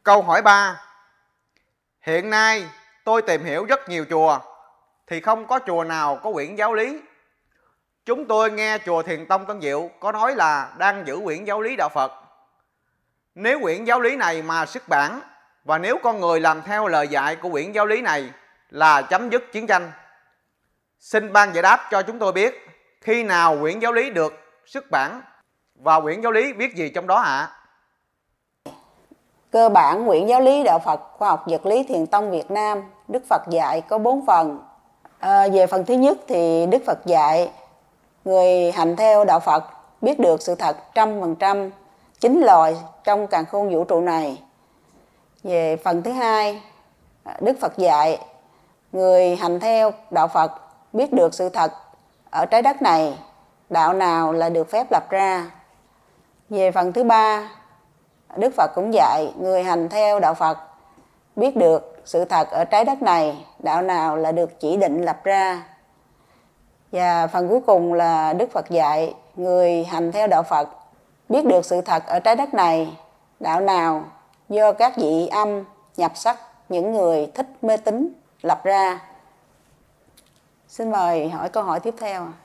Câu hỏi 3. Hiện nay tôi tìm hiểu rất nhiều chùa thì không có chùa nào có quyển giáo lý. Chúng tôi nghe chùa Thiền Tông Tân Diệu có nói là đang giữ quyển giáo lý đạo Phật. Nếu quyển giáo lý này mà xuất bản và nếu con người làm theo lời dạy của quyển giáo lý này là chấm dứt chiến tranh. Xin ban giải đáp cho chúng tôi biết khi nào quyển giáo lý được xuất bản và quyển giáo lý viết gì trong đó ạ? Cơ bản quyển giáo lý đạo Phật khoa học vật lý Thiền Tông Việt Nam, Đức Phật dạy có 4 phần. Về phần thứ nhất thì Đức Phật dạy người hành theo đạo Phật biết được sự thật 100% chính loài trong càn khôn vũ trụ này. Về phần thứ hai, Đức Phật dạy người hành theo đạo Phật biết được sự thật ở trái đất này, đạo nào là được phép lập ra. Về phần thứ ba, Đức Phật cũng dạy người hành theo đạo Phật biết được sự thật ở trái đất này, đạo nào là được chỉ định lập ra. Và phần cuối cùng là Đức Phật dạy người hành theo đạo Phật biết được sự thật ở trái đất này, đạo nào do các vị âm nhập sắc, những người thích mê tín lập ra. Xin mời hỏi câu hỏi tiếp theo.